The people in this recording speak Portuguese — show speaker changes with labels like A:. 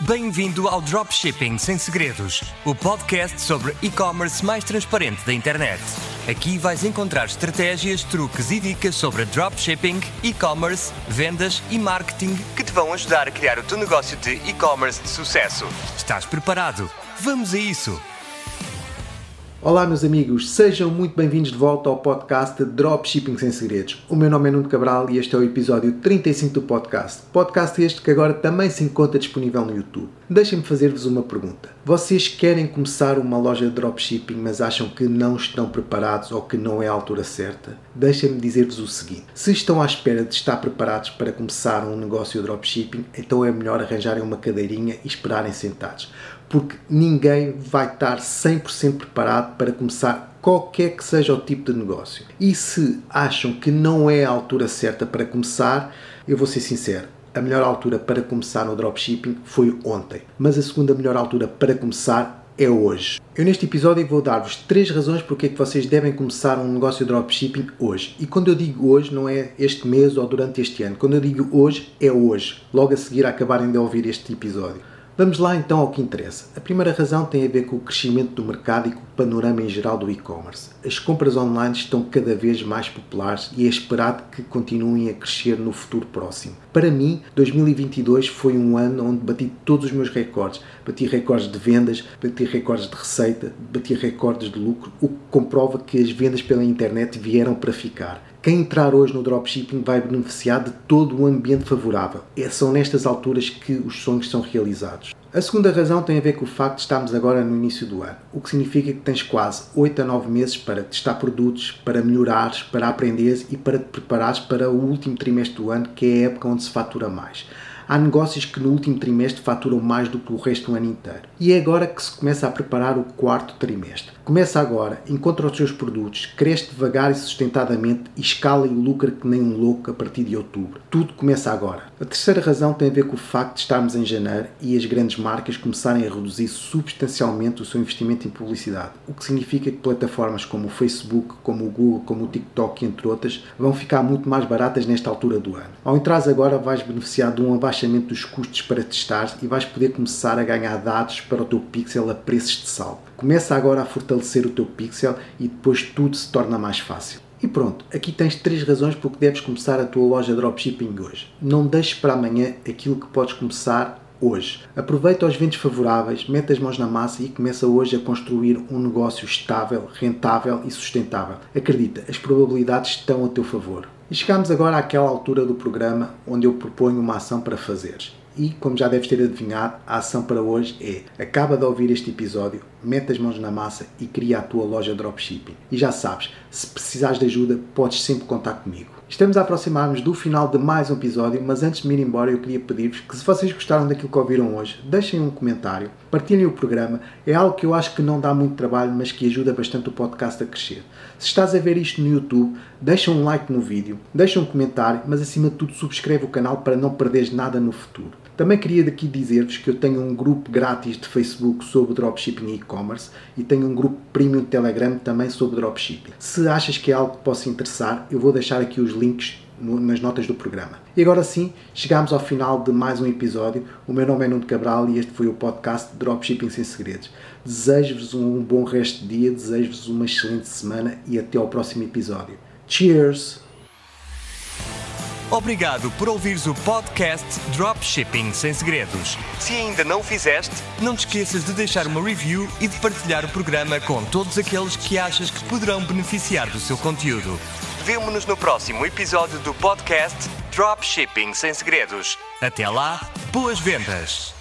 A: Bem-vindo ao Dropshipping Sem Segredos, o podcast sobre e-commerce mais transparente da internet. Aqui vais encontrar estratégias, truques e dicas sobre dropshipping, e-commerce, vendas e marketing que te vão ajudar a criar o teu negócio de e-commerce de sucesso. Estás preparado? Vamos a isso!
B: Olá meus amigos, sejam muito bem-vindos de volta ao podcast Dropshipping Sem Segredos. O meu nome é Nuno Cabral e este é o episódio 35 do podcast. Podcast este que agora também se encontra disponível no YouTube. Deixem-me fazer-vos uma pergunta. Vocês querem começar uma loja de dropshipping, mas acham que não estão preparados ou que não é a altura certa? Deixem-me dizer-vos o seguinte. Se estão à espera de estar preparados para começar um negócio de dropshipping, então é melhor arranjarem uma cadeirinha e esperarem sentados. Porque ninguém vai estar 100% preparado para começar qualquer que seja o tipo de negócio. E se acham que não é a altura certa para começar, eu vou ser sincero, a melhor altura para começar no dropshipping foi ontem. Mas a segunda melhor altura para começar é hoje. Eu neste episódio vou dar-vos 3 razões porque é que vocês devem começar um negócio de dropshipping hoje. E quando eu digo hoje, não é este mês ou durante este ano. Quando eu digo hoje, é hoje. Logo a seguir a acabarem de ouvir este episódio. Vamos lá então ao que interessa. A primeira razão tem a ver com o crescimento do mercado e com o panorama em geral do e-commerce. As compras online estão cada vez mais populares e é esperado que continuem a crescer no futuro próximo. Para mim, 2022 foi um ano onde bati todos os meus recordes. Bati recordes de vendas, bati recordes de receita, bati recordes de lucro, o que comprova que as vendas pela internet vieram para ficar. Quem entrar hoje no dropshipping vai beneficiar de todo o ambiente favorável. São nestas alturas que os sonhos são realizados. A segunda razão tem a ver com o facto de estarmos agora no início do ano, o que significa que tens quase 8 a 9 meses para testar produtos, para melhorares, para aprenderes e para te preparares para o último trimestre do ano, que é a época onde se fatura mais. Há negócios que no último trimestre faturam mais do que o resto do ano inteiro. E é agora que se começa a preparar o quarto trimestre. Começa agora, encontra os seus produtos, cresce devagar e sustentadamente e escala e lucra que nem um louco a partir de outubro. Tudo começa agora. A terceira razão tem a ver com o facto de estarmos em janeiro e as grandes marcas começarem a reduzir substancialmente o seu investimento em publicidade. O que significa que plataformas como o Facebook, como o Google, como o TikTok, entre outras, vão ficar muito mais baratas nesta altura do ano. Ao entrares agora vais beneficiar de um abaixamento dos custos para testar e vais poder começar a ganhar dados para o teu pixel a preços de saldo. Começa agora a fortalecer o teu pixel e depois tudo se torna mais fácil. E pronto, aqui tens 3 razões porque deves começar a tua loja de dropshipping hoje. Não deixes para amanhã aquilo que podes começar hoje. Aproveita os ventos favoráveis, mete as mãos na massa e começa hoje a construir um negócio estável, rentável e sustentável. Acredita, as probabilidades estão a teu favor. E chegamos agora àquela altura do programa onde eu proponho uma ação para fazeres. E, como já deves ter adivinhado, a ação para hoje é: acaba de ouvir este episódio, mete as mãos na massa e cria a tua loja de dropshipping. E já sabes, se precisares de ajuda, podes sempre contar comigo. Estamos a aproximar-nos do final de mais um episódio, mas antes de me ir embora eu queria pedir-vos que, se vocês gostaram daquilo que ouviram hoje, deixem um comentário, partilhem o programa. É algo que eu acho que não dá muito trabalho, mas que ajuda bastante o podcast a crescer. Se estás a ver isto no YouTube, deixa um like no vídeo, deixa um comentário, mas acima de tudo subscreve o canal para não perderes nada no futuro. Também queria daqui dizer-vos que eu tenho um grupo grátis de Facebook sobre dropshipping e e-commerce e tenho um grupo premium de Telegram também sobre dropshipping. Se achas que é algo que possa interessar, eu vou deixar aqui os links nas notas do programa. E agora sim, chegamos ao final de mais um episódio. O meu nome é Nuno Cabral e este foi o podcast Dropshipping Sem Segredos. Desejo-vos um bom resto de dia, desejo-vos uma excelente semana e até ao próximo episódio. Cheers!
A: Obrigado por ouvires o podcast Dropshipping Sem Segredos. Se ainda não o fizeste, não te esqueças de deixar uma review e de partilhar o programa com todos aqueles que achas que poderão beneficiar do seu conteúdo. Vemo-nos no próximo episódio do podcast Dropshipping Sem Segredos. Até lá, boas vendas!